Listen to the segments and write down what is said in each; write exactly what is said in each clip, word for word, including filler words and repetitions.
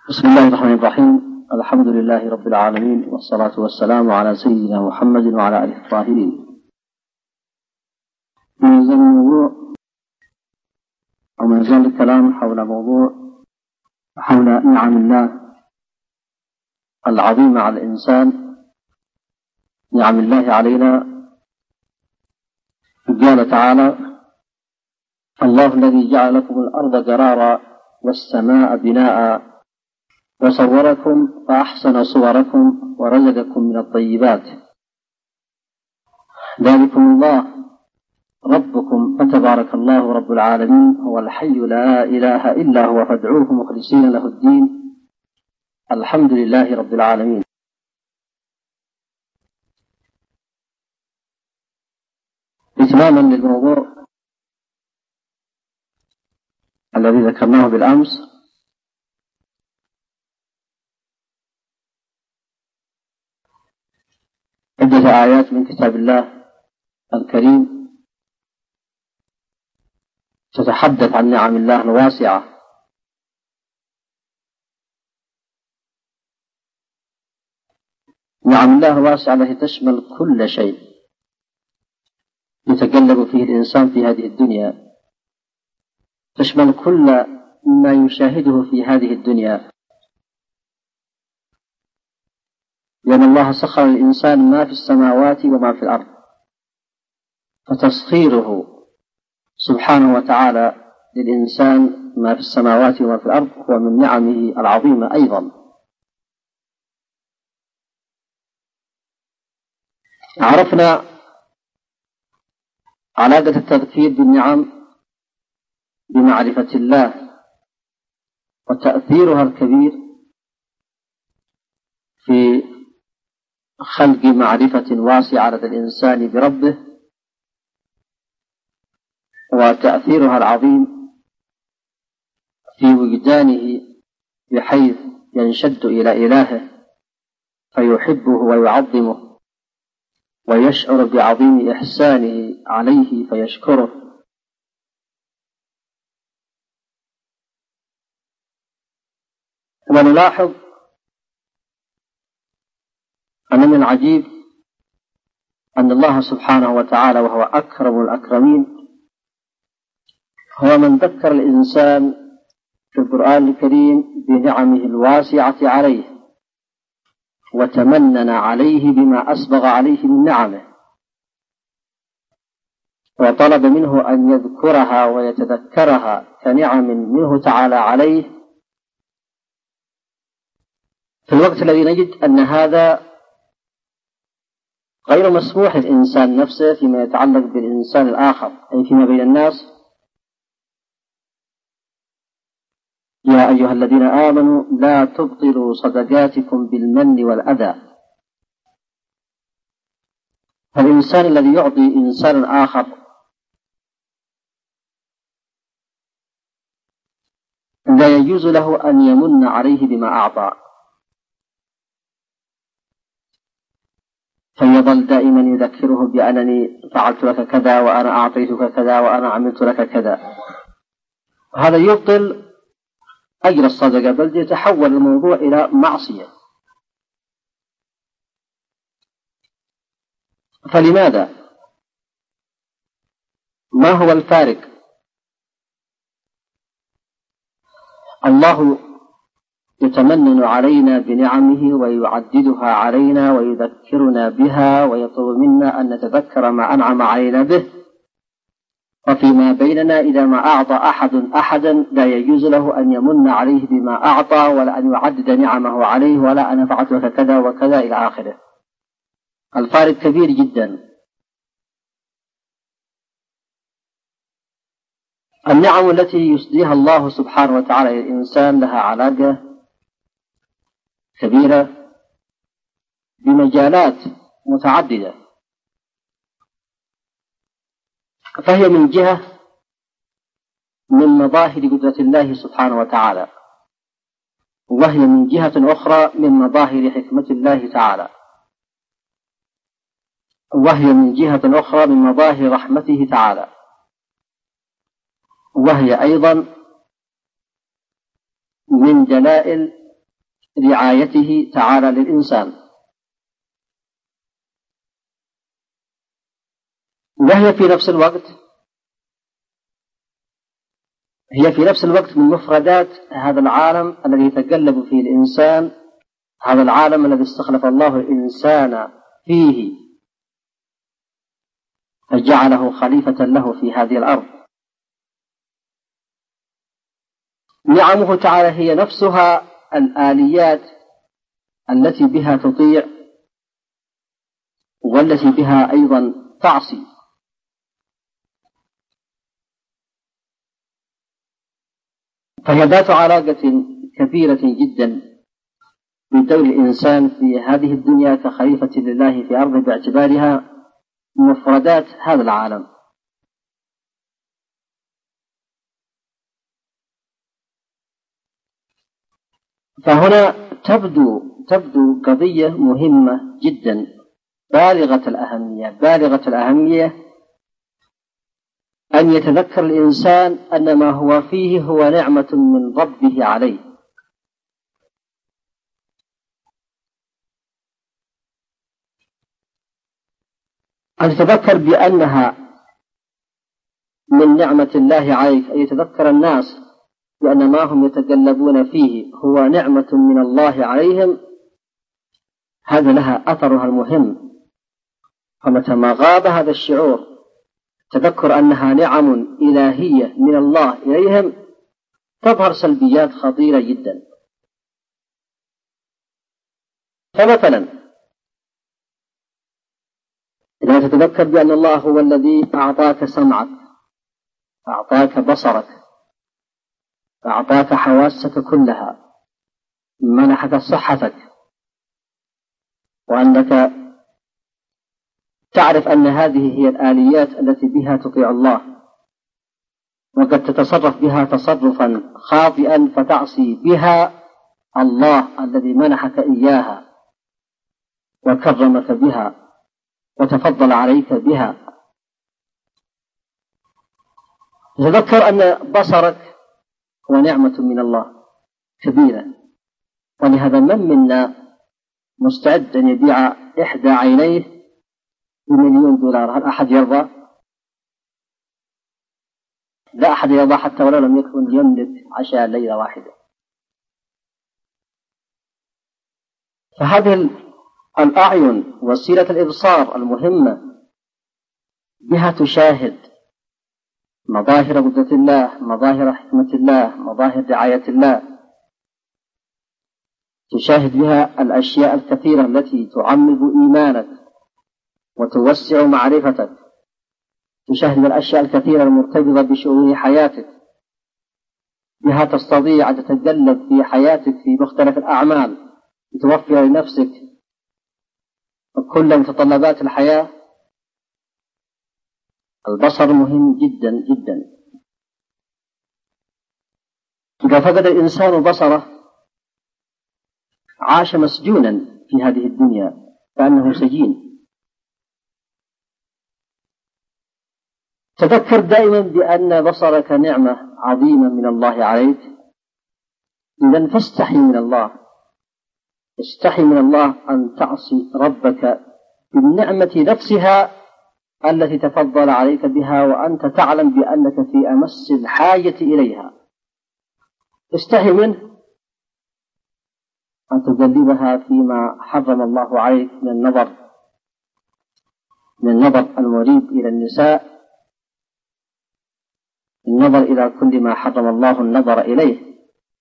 بسم الله الرحمن الرحيم. الحمد لله رب العالمين، والصلاة والسلام على سيدنا محمد وعلى آله الطاهرين. من زال الموضوع أو من زال الكلام حول موضوع حول نعم الله العظيمة على الإنسان، نعم الله علينا. قال تعالى: الله الذي جعل لكم الأرض قرارا والسماء بناء وصوركم فأحسن صوركم ورزقكم من الطيبات، ذلكم الله ربكم فتبارك الله رب العالمين، هو الحي لا إله إلا هو فادعوه مخلصين له الدين، الحمد لله رب العالمين. إتماما للموضوع الذي ذكرناه بالأمس، عدة آيات من كتاب الله الكريم تتحدث عن نعم الله الواسعة. نعم الله الواسعة التي تشمل كل شيء يتقلب فيه الإنسان في هذه الدنيا، تشمل كل ما يشاهده في هذه الدنيا، لأن الله سخر للإنسان ما في السماوات وما في الأرض، فتسخيره سبحانه وتعالى للإنسان ما في السماوات وما في الأرض هو من نعمه العظيمة أيضا. عرفنا علاقة التذكير بالنعم بمعرفة الله وتأثيرها الكبير في خلق معرفة واسعة لدى الإنسان بربه، وتأثيرها العظيم في وجدانه بحيث ينشد إلى إلهه فيحبه ويعظمه ويشعر بعظيم إحسانه عليه فيشكره. ونلاحظ أن من العجيب أن الله سبحانه وتعالى وهو أكرم الأكرمين هو من ذكر الإنسان في القرآن الكريم بنعمه الواسعة عليه، وتمنن عليه بما أسبغ عليه من نعمه، وطلب منه أن يذكرها ويتذكرها كنعم منه تعالى عليه، في الوقت الذي نجد أن هذا غير مسموح للإنسان نفسه فيما يتعلق بالإنسان الآخر، أي فيما بين الناس. يا أيها الذين آمنوا لا تبطلوا صدقاتكم بالمن والأذى. فالإنسان الذي يعطي إنسانا آخر لا يجوز له أن يمن عليه بما أعطى، فيظل دائما يذكره بأنني فعلت لك كذا وأنا أعطيتك كذا وأنا عملت لك كذا. هذا يبطل أجر الصدقة، بل يتحول الموضوع إلى معصية. فلماذا؟ ما هو الفارق؟ الله يتمنن علينا بنعمه ويعددها علينا ويذكرنا بها ويطلب منا أن نتذكر ما أنعم علينا به، وفيما بيننا إذا ما أعطى أحد أحدا لا يجوز له أن يمن عليه بما أعطى ولا أن يعدد نعمه عليه ولا أنا فعلت لك كذا وكذا إلى آخره. الفارق كبير جدا. النعم التي يسديها الله سبحانه وتعالى للإنسان لها علاقة كبيرة بمجالات متعددة، فهي من جهة من مظاهر قدرة الله سبحانه وتعالى، وهي من جهة أخرى من مظاهر حكمة الله تعالى، وهي من جهة أخرى من مظاهر رحمته تعالى، وهي أيضا من دلائل رعايته تعالى للإنسان، وهي في نفس الوقت هي في نفس الوقت من مفردات هذا العالم الذي يتقلب فيه الإنسان، هذا العالم الذي استخلف الله الإنسان فيه فجعله خليفة له في هذه الأرض. نعمه تعالى هي نفسها الآليات التي بها تطيع والتي بها أيضا تعصي. فهي ذات علاقة كبيرة جدا بدور الإنسان في هذه الدنيا كخليفة لله في أرضه باعتبارها مفردات هذا العالم. فهنا تبدو تبدو قضية مهمة جدا بالغة الأهمية بالغة الأهمية أن يتذكر الإنسان أن ما هو فيه هو نعمة من ربه عليه. أن يتذكر بأنها من نعمة الله عليك، أن يتذكر الناس بأن ما هم يتقلبون فيه هو نعمة من الله عليهم، هذا لها أثرها المهم. فمتى ما غاب هذا الشعور تذكر أنها نعم إلهية من الله إليهم تظهر سلبيات خطيرة جدا. فمثلا إذا تتذكر بأن الله هو الذي أعطاك سمعك، أعطاك بصرك، أعطاك حواسك كلها، منحك صحتك، وأنك تعرف أن هذه هي الآليات التي بها تطيع الله، وقد تتصرف بها تصرفا خاطئا فتعصي بها الله الذي منحك إياها وكرمك بها وتفضل عليك بها. تذكر أن بصرك هو نعمة من الله كبيرة، ولهذا من منا مستعد أن يبيع إحدى عينيه بمليون دولار؟ هل أحد يرضى؟ لا أحد يرضى حتى ولو لم يكن يملك عشاء ليلة واحدة. فهذه الأعين وسيلة الإبصار المهمة بها تشاهد مظاهر قدرة الله، مظاهر حكمة الله، مظاهر رعاية الله، تشاهد بها الأشياء الكثيرة التي تعمق إيمانك وتوسع معرفتك، تشاهد الأشياء الكثيرة المرتبطة بشؤون حياتك، بها تستطيع أن تتقلب في حياتك في مختلف الأعمال لتوفر لنفسك كل متطلبات الحياة. البصر مهم جدا جدا. إذا فقد الإنسان بصره عاش مسجونا في هذه الدنيا كأنه سجين. تذكر دائما بأن بصرك نعمة عظيمة من الله عليك، إذن فاستحي من الله، استحي من الله أن تعصي ربك بالنعمة نفسها التي تفضل عليك بها وأنت تعلم بأنك في أمس الحاجة إليها. استحي منه أن تقلبها فيما حرم الله عليك من النظر من النظر المريب إلى النساء، النظر إلى كل ما حرم الله النظر إليه.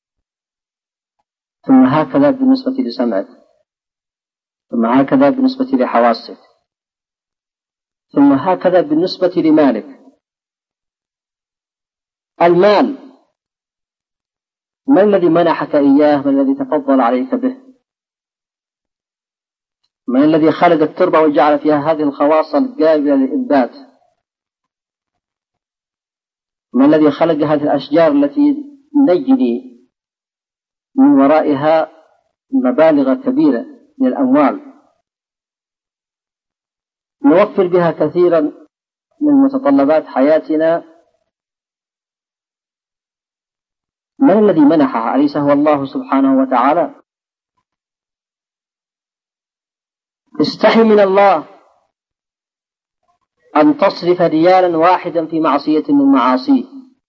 ثم هكذا بالنسبة لسمعك، ثم هكذا بالنسبة لحواسك، ثم هكذا بالنسبة لمالك. المال من الذي منحك إياه؟ من الذي تفضل عليك به؟ من الذي خلق التربة وجعل فيها هذه الخواص القابلة للإنبات؟ من الذي خلق هذه الأشجار التي نجني من ورائها مبالغ كبيرة من الأموال نوفر بها كثيرا من متطلبات حياتنا؟ من الذي منحها؟ أليس هو الله سبحانه وتعالى؟ استحي من الله أن تصرف ريالا واحدا في معصية من معاصيه،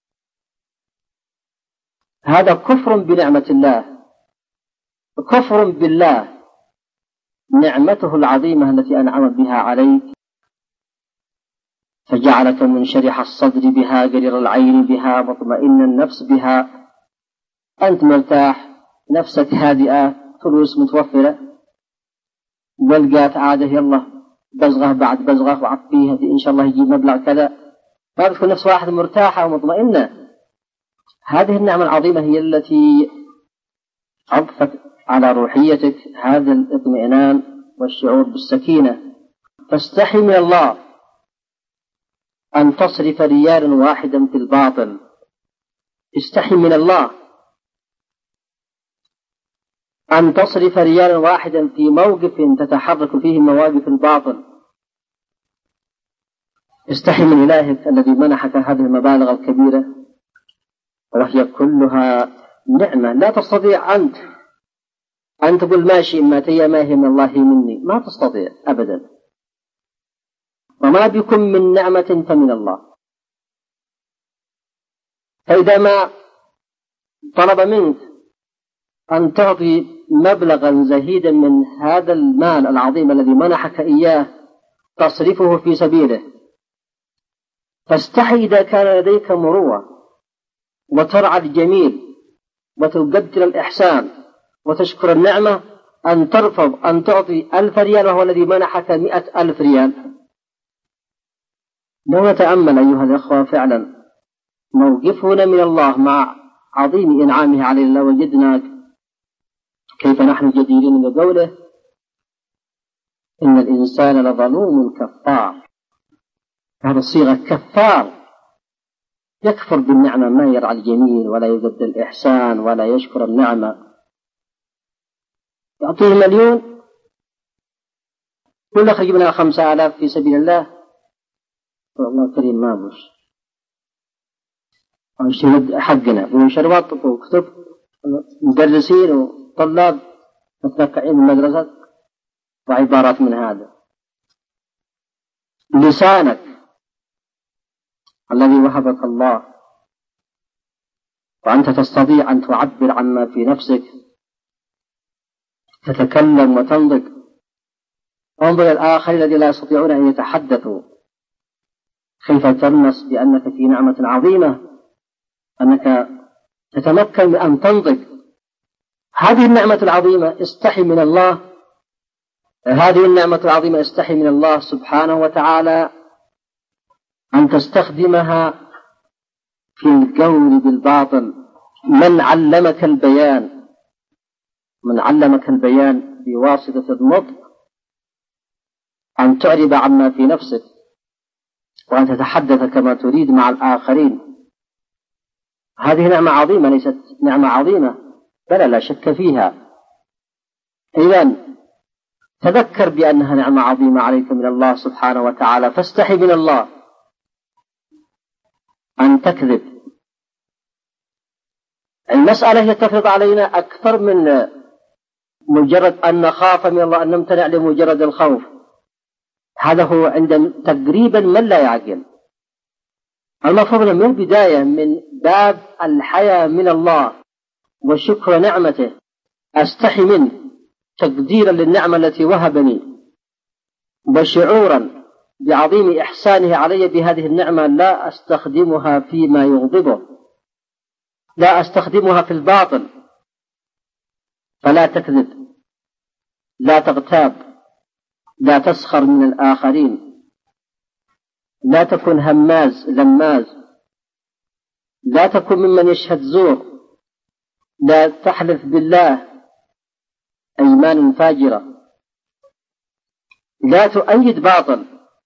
هذا كفر بنعمة الله، كفر بالله، نعمته العظيمة التي أنعم بها عليك فجعلك منشرح الصدر بها، قرير العين بها، مطمئن النفس بها، أنت مرتاح، نفسك هادئة، فلوس متوفرة، بلقات عادة يلا بزغة بعد بزغة وعطيها إن شاء الله يجيب مبلغ كذا، ما بتكون نفس واحد مرتاحة ومطمئنة. هذه النعمة العظيمة هي التي عطفت على روحيتك هذا الاطمئنان والشعور بالسكينة. فاستحي من الله أن تصرف ريالا واحدا في الباطل، استحي من الله أن تصرف ريالا واحدا في موقف تتحرك فيه مواقف الباطل، استحي من إلهك الذي منحك هذه المبالغ الكبيرة وهي كلها نعمة. لا تستطيع أنت أن تقول ماشي ما هي ما هي من الله مني، ما تستطيع أبدا، وما بكم من نعمة فمن الله. فإذا ما طلب منك أن تعطي مبلغا زهيدا من هذا المال العظيم الذي منحك إياه تصرفه في سبيله، فاستحي إذا كان لديك مروة وترعى الجميل وتقدر الإحسان وتشكر النعمة أن ترفض أن تعطي ألف ريال وهو الذي منحك مئة ألف ريال. لو نتأمل أيها الأخوة فعلا موقفنا من الله مع عظيم إنعامه علينا وجدنا كيف نحن جديرين بقوله إن الإنسان لظلوم كفار. هذه الصيغة كفار، يكفر بالنعمة، ما يرعى الجميل ولا يقدر الإحسان ولا يشكر النعمة. يعطيه مليون كل خرج منها خمسة آلاف في سبيل الله، والله كريم ما بوش ويشهد حقنا وشربات وكتب مدرسين وطلاب متنكعين من المدرسة وعبارات من هذا. لسانك الذي وهبك الله وأنت تستطيع أن تعبر عما في نفسك، تتكلم وتنطق. انظر الآخر الذي لا يستطيعون أن يتحدثوا كيف تلمس بأنك في نعمة عظيمة أنك تتمكن من أن تنطق. هذه النعمة العظيمة استحي من الله، هذه النعمة العظيمة استحي من الله سبحانه وتعالى أن تستخدمها في القول بالباطل. من علمك البيان، من علمك البيان بواسطة النطق أن تعرب عما في نفسك وأن تتحدث كما تريد مع الآخرين. هذه نعمة عظيمة، ليست نعمة عظيمة؟ بلى لا شك فيها. إذن تذكر بأنها نعمة عظيمة عليك من الله سبحانه وتعالى، فاستحي من الله أن تكذب. المسألة هي تفرض علينا أكثر من مجرد أن نخاف من الله، أن نمتنع لمجرد الخوف. هذا هو عند تقريبا من لا يعقل. المفروض من البداية من باب الحياة من الله وشكر نعمته، أستحي منه تقديرا للنعمة التي وهبني وشعورا بعظيم إحسانه علي بهذه النعمة، لا أستخدمها فيما يغضبه، لا أستخدمها في الباطل. فلا تكذب، لا تغتاب، لا تسخر من الآخرين، لا تكن هماز لماز، لا تكن ممن يشهد زور، لا تحلف بالله أيمان فاجرة، لا تؤيد باطل.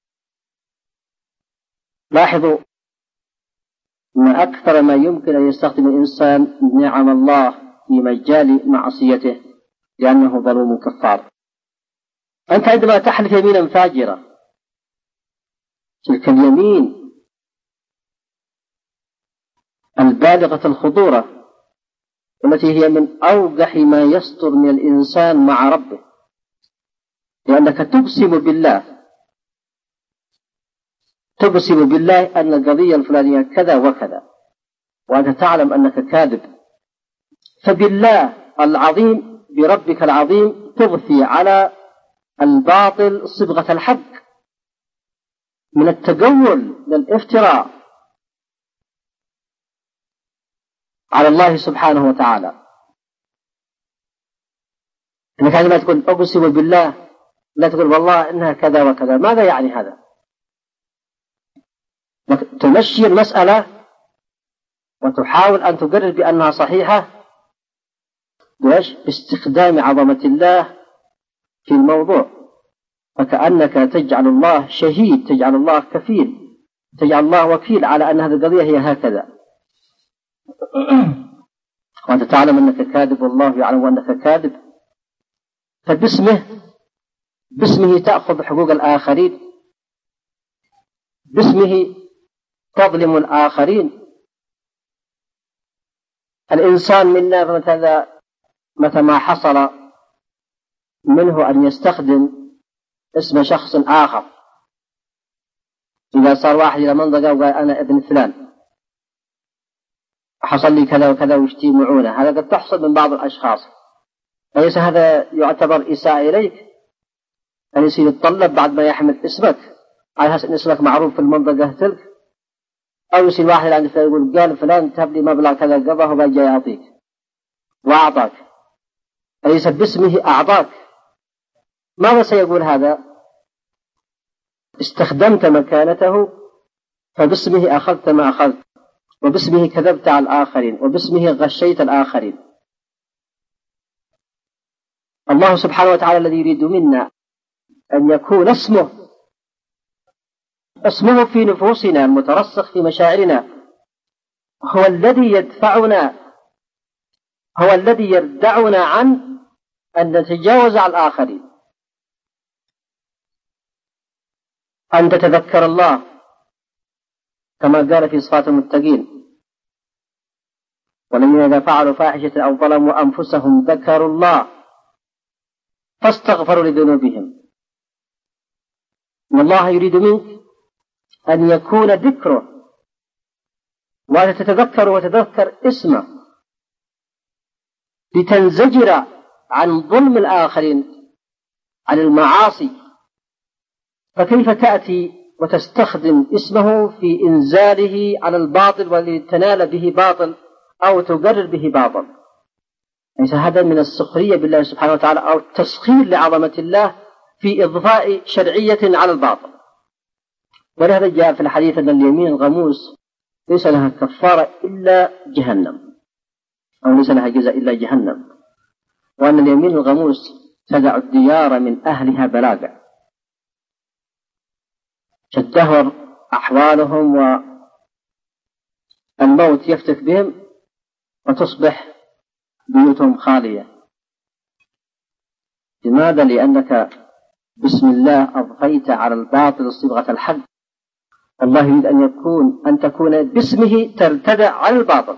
لاحظوا أن أكثر ما يمكن أن يستخدم الإنسان نعم الله في مجال معصيته لأنه ظلوم كفار. أنت عندما تحلف يمينا فاجرة، تلك اليمين البالغة الخطورة والتي هي من أوقح ما يصدر من الإنسان مع ربه، لأنك تقسم بالله تقسم بالله أن القضية الفلانية كذا وكذا، وأنت تعلم أنك كاذب، فبالله العظيم بربك العظيم تضفي على الباطل صبغة الحق من التجول للافتراء على الله سبحانه وتعالى. انك عندما تقول اقسم بالله لا تقول والله انها كذا وكذا، ماذا يعني هذا؟ تمشي المسألة وتحاول ان تقرر بانها صحيحة باستخدام عظمة الله في الموضوع، فكأنك تجعل الله شهيد، تجعل الله كفيل، تجعل الله وكيل على أن هذه القضية هي هكذا، وأنت تعلم أنك كاذب والله يعلم أنك كاذب. فباسمه باسمه تأخذ حقوق الآخرين، باسمه تظلم الآخرين. الإنسان منا متى ما حصل منه أن يستخدم اسم شخص آخر، إذا صار واحد إلى منطقة وقال أنا ابن فلان حصل لي كذا وكذا ويجتمعون، هذا قد تحصل من بعض الأشخاص، أليس هذا يعتبر إساءة إليك؟ أن يصير يتطلب بعد ما يحمل اسمك على أساس أن اسمك معروف في المنطقة تلك، أو يصير واحد عند فلان يقول قال فلان تهب لي مبلغ كذا قبضه وباجي يعطيك وأعطاك، أليس باسمه أعطاك؟ ماذا سيقول هذا؟ استخدمت مكانته، فباسمه أخذت ما أخذت، وباسمه كذبت على الآخرين، وباسمه غشيت الآخرين. الله سبحانه وتعالى الذي يريد منا أن يكون اسمه اسمه في نفوسنا المترسخ في مشاعرنا، هو الذي يدفعنا، هو الذي يردعنا عن أن نتجاوز على الآخرين، أن تتذكر الله كما قال في صفات المتقين: والذين إذا فعلوا فاحشة أو ظلموا أنفسهم ذكروا الله فاستغفروا لذنوبهم. والله يريد منك أن يكون ذكره وأن تتذكر وتذكر اسمه لتنزجر عن ظلم الآخرين، عن المعاصي. فكيف تأتي وتستخدم اسمه في إنزاله على الباطل ولتنال به باطل أو تقرر به باطل؟ ليس هذا من السخرية بالله سبحانه وتعالى أو التسخير لعظمة الله في إضفاء شرعية على الباطل. ولهذا جاء في الحديث أن اليمين الغموس ليس لها كفارة إلا جهنم، أو ليس لها جزاء إلا جهنم، وأن اليمين الغموس تدع الديار من أهلها بلاغا، تدهور أحوالهم والموت يفتك بهم وتصبح بيوتهم خالية. لماذا؟ لأنك بسم الله أضفيت على الباطل صبغة الحق. الله يريد أن يكون أن تكون باسمه ترتدع على الباطل.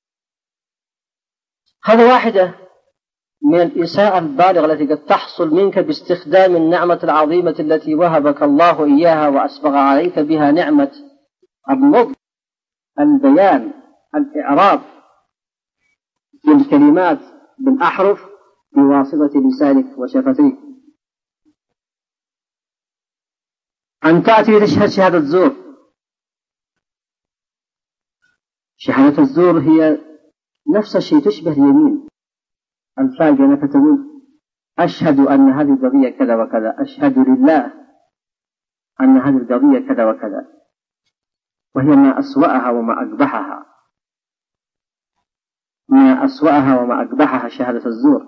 هذا واحدة من الإساءة البالغة التي قد تحصل منك باستخدام النعمة العظيمة التي وهبك الله إياها وأسبغ عليك بها نعمة النطق، البيان، الإعراب بالكلمات بالأحرف بواسطة لسانك وشفتيك. أن تأتي تشهد شهادة الزور. شهادة الزور هي نفس الشيء، تشبه اليمين الفاجر، أنك تقول أشهد أن هذه القضية كذا وكذا، أشهد لله أن هذه القضية كذا وكذا، وهي ما أسوأها وما أقبحها، ما أسوأها وما أقبحها شهادة الزور.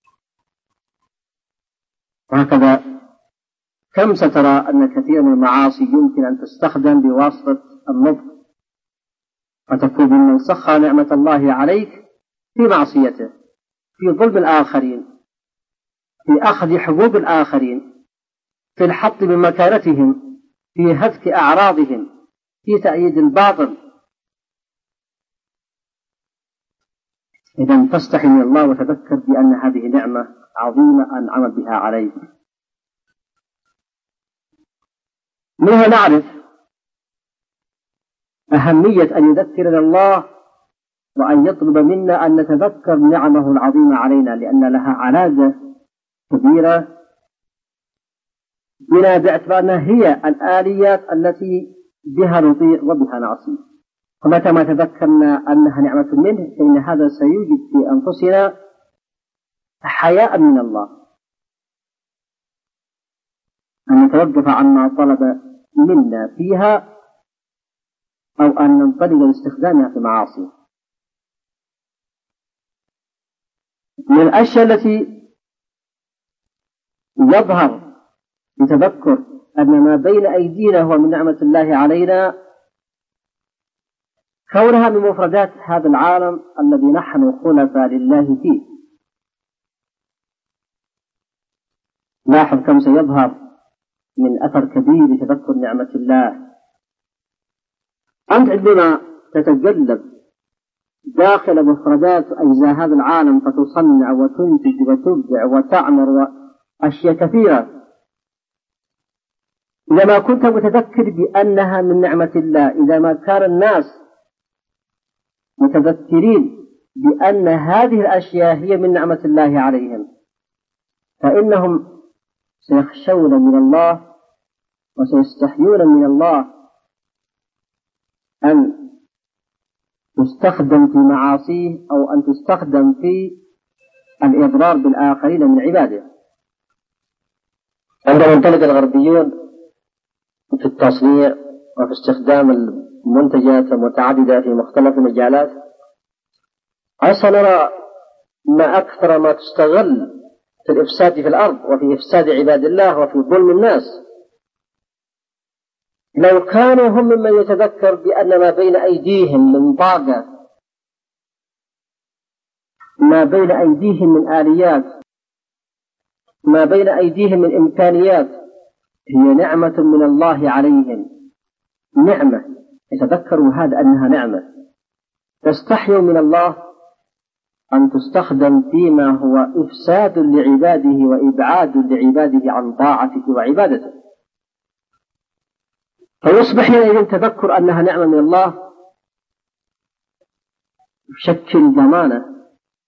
وهكذا كم سترى أن كثير من المعاصي يمكن أن تستخدم بواسطة النطق، فتكون ممن سخر نعمة الله عليك في معصيته، في ظلم الآخرين، في أخذ حقوق الآخرين، في الحط من مكانتهم، في هتك أعراضهم، في تأييد الباطل. إذن فاستحي من الله وتذكر بأن هذه نعمة عظيمة أنعم بها عليك، منها نعرف أهمية أن يذكرنا الله وأن يطلب منا أن نتذكر نعمه العظيمة علينا، لأن لها علاقة كبيرة بنا باعتبارنا هي الآليات التي بها نطيع وبها نعصي. فمتى ما تذكرنا أنها نعمة منه فإن هذا سيوجد في أنفسنا حياء من الله، أن نتوقف عما طلب منا فيها أو أن ننطلق لاستخدامها في معاصي. من الأشياء التي يظهر بتذكر أن ما بين أيدينا هو من نعمة الله علينا كونها من مفردات هذا العالم الذي نحن خلفاء لله فيه. لاحظ كم سيظهر من أثر كبير لتذكر نعمة الله. أنت عندما تتجلب داخل مفردات أجزاء هذا العالم فتصنع وتنتج وتبدع وتعمر أشياء كثيرة، إذا ما كنت متذكر بأنها من نعمة الله، إذا ما كان الناس متذكرين بأن هذه الأشياء هي من نعمة الله عليهم، فإنهم سيخشون من الله وسيستحيون من الله أن تستخدم في معاصيه أو أن تستخدم في الإضرار بالآخرين من عباده. عندما ينطلق الغربيون في التصنيع وفي استخدام المنتجات المتعددة في مختلف المجالات، عسى نرى ما أكثر ما تستغل في الإفساد في الأرض وفي إفساد عباد الله وفي ظلم الناس. لو كانوا هم ممن يتذكر بأن ما بين أيديهم من طاقة، ما بين أيديهم من آليات، ما بين أيديهم من إمكانيات هي نعمة من الله عليهم، نعمة يتذكروا هذا أنها نعمة، تستحيوا من الله أن تستخدم فيما هو إفساد لعباده وإبعاد لعباده عن طاعته وعبادته، فيصبح حينئذ تذكر أنها نعمة من الله يشكل ضمانة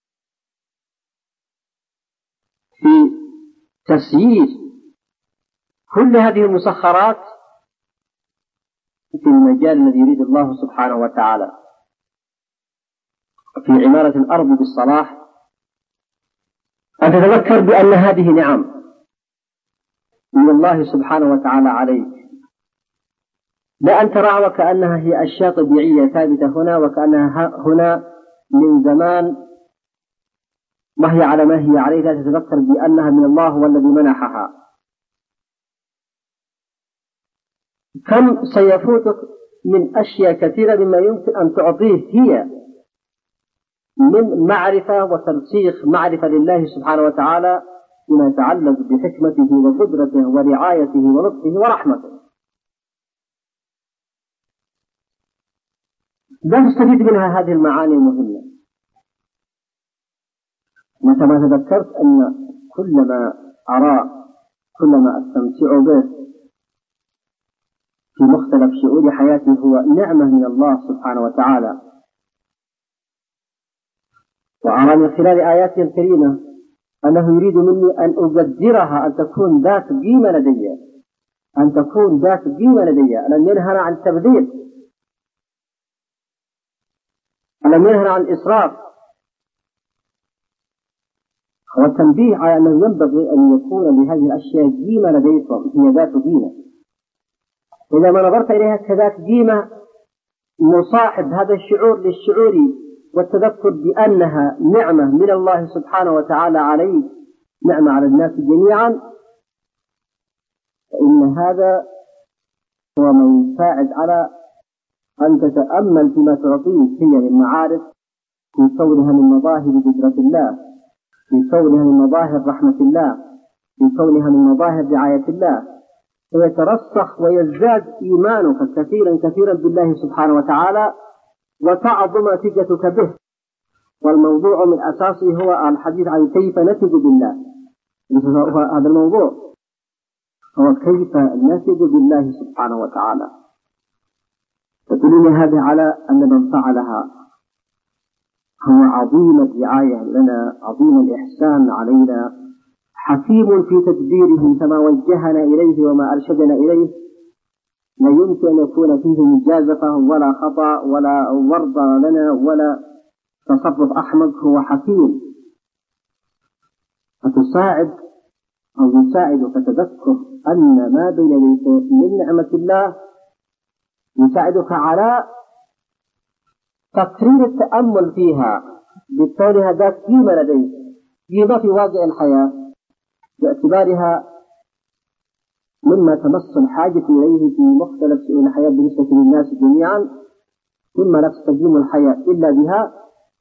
في تسيير كل هذه المسخرات في المجال الذي يريد الله سبحانه وتعالى في عمارة الأرض بالصلاح. أن تتذكر بأن هذه نعم من الله سبحانه وتعالى عليك، لا أن تراها وكأنها هي أشياء طبيعية ثابتة هنا وكأنها هنا من زمان ما هي على ما هي عليه، لا تتذكر بأنها من الله هو الذي منحها. كم سيفوتك من أشياء كثيرة مما يمكن أن تعطيه هي من معرفة وترسيخ معرفة لله سبحانه وتعالى فيما يتعلق بحكمته وقدرته ورعايته ولطفه ورحمته، لا تستفيد منها هذه المعاني المهمة. متى ما تذكرت أن كل ما أرى كل ما أستمتع به في مختلف شؤون حياتي هو نعمة من الله سبحانه وتعالى، وأرى من خلال آياته الكريمة أنه يريد مني أن أقدرها، أن تكون ذات قيمة لدي، أن تكون ذات قيمة لدي، ألم ينهنا عن التبذير، ألم ينهنا عن الإسراف، والتنبيه على أنه ينبغي أن يكون لهذه الأشياء قيمة لديكم، هي ذات قيمة. إذا ما نظرت إليها كذات قيمة مصاحب هذا الشعور للشعور والتذكر بأنها نعمة من الله سبحانه وتعالى عليك، نعمة على الناس جميعا، فإن هذا هو ما يساعد على أن تتأمل فيما تعطيه هي من معارف في كونها من مظاهر قدرة الله، في كونها من مظاهر رحمة الله، في كونها من مظاهر رعاية الله، ويترسخ ويزداد إيمانك كثيرا كثيرا بالله سبحانه وتعالى وتعظم ثقتك به. والموضوع من أساسه هو الحديث عن كيف نثق بالله، هذا الموضوع. هو كيف نثق بالله سبحانه وتعالى. تدلني هذه على أن من فعلها هو عظيم الرعاية لنا، عظيم الإحسان علينا، حكيم في تدبيره فما وجهنا إليه وما أرشدنا إليه لا يمكن أن يكون فيه مجازفة ولا خطأ ولا ورطة لنا ولا تصرف أحمق. هو حكيم فتساعد أو يساعدك تذكر أن ما بين يديك من نعمة الله يساعدك على تقرير التأمل فيها بكونها ذات قيمة لديك، قيمة في واقع الحياة باعتبارها مما تمس الحاجة إليه في مختلف شؤون الحياة بالنسبة للناس جميعا، مما لا تستقيم الحياة إلا بها،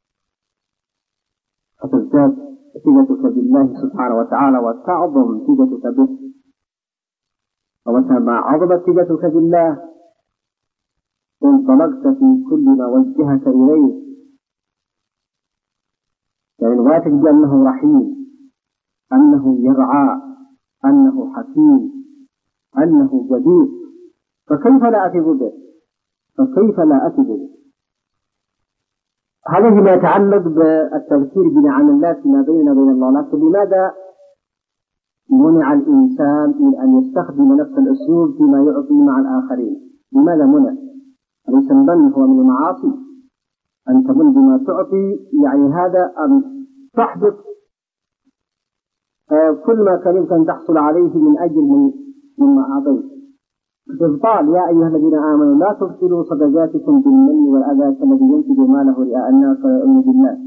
فتزداد ثقتك بالله سبحانه وتعالى وتعظم ثقتك به. ومتى ما عظمت ثقتك بالله انطلقت في كل ما وجهك إليه، يعني واثق بأنه رحيم، أنه يرعى، أنه حكيم، أنه جديد، فكيف لا أثق به؟ فكيف لا أثق به؟ هذا ما يتعلق بالتذكير بنعم الله فيما بيننا وبين الله. لكن لماذا منع الإنسان من أن يستخدم نفس الأسلوب فيما يعطي مع الآخرين؟ لماذا منع؟ أليس المن هو من المعاصي؟ أن تمن بما تعطي، يعني هذا أن تحدث كل ما كان يمكن تحصل عليه من أجل من مما أعطيت. إبطال: يا أيها الذين آمنوا لا تبطلوا صدقاتكم بالمن والأذى كالذي ينفق ماله رئاء الناس ولا يؤمن بالله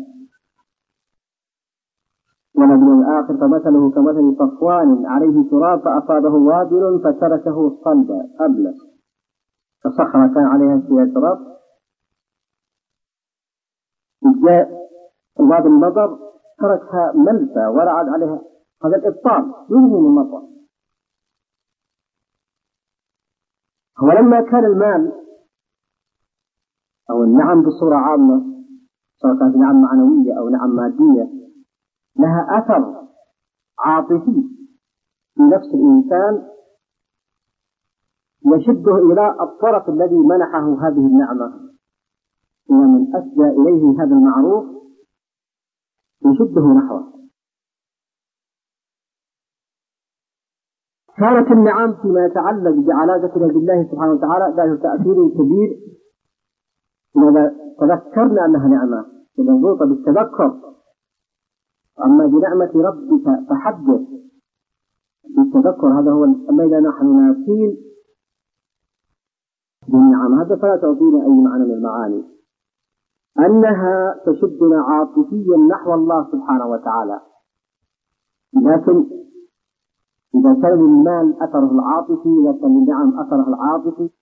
واليوم الآخر فمثله كمثل صفوان عليه تراب فأصابه وابل فتركه صلبا أبلس فصخرة كان عليها فيها تراب، جاء بعض المطر تركها ملسى ولا عاد عليها. هذا الإبطال ينهي من المطر. ولما كان المال أو النعم بصورة عامة، سواء كانت نعم معنوية أو نعم مادية، لها أثر عاطفي في نفس الإنسان يشده إلى الطرف الذي منحه هذه النعمة، ومن أسدى إليه هذا المعروف يشده نحوه. كانت النعم فيما يتعلق بعلاقتنا بالله سبحانه وتعالى ذات تأثير كبير إذا تذكرنا أنها نعمة ونربط بالتذكر. أما بنعمة ربك فحدث بالتذكر، هذا هو. أما إذا نحن ناسين بالنعم هذا فلا تعطينا أي معنى من المعاني، أنها تشدنا عاطفيا نحو الله سبحانه وتعالى. لكن إذا كان المال أثره العاطفي، إذا كان النعم أثره العاطفي،